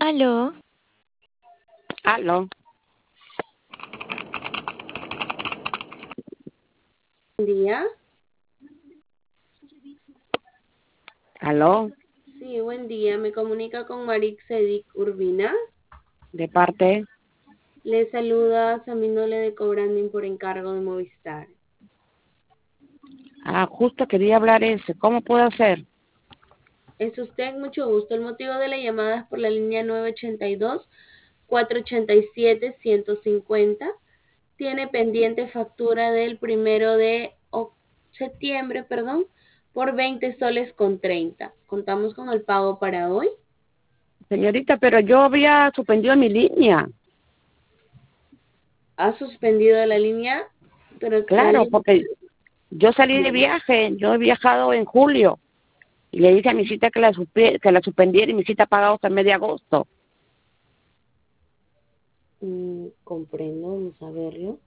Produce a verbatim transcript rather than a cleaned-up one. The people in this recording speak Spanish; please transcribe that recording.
Aló, Aló, Buen día. aló, Sí, buen día. Me comunica con Marix Edic Urbina. de parte. Le saluda Saminole de Cobranding por encargo de Movistar. Ah, justo quería hablar ese. ¿Cómo puedo hacer? Es usted, mucho gusto. El motivo de la llamada es por la línea nueve ochenta y dos, cuatro ochenta y siete, ciento cincuenta. Tiene pendiente factura del primero de oc- septiembre, perdón, por veinte soles con treinta. Contamos con el pago para hoy. Señorita, pero yo había suspendido mi línea. Ha suspendido la línea, pero la Claro, línea... porque yo salí de viaje. Yo he viajado en julio. Y le dije a mi cita que la, suspe- que la suspendiera y mi cita ha pagado hasta el mes de agosto. Mm, comprendo, vamos a verlo.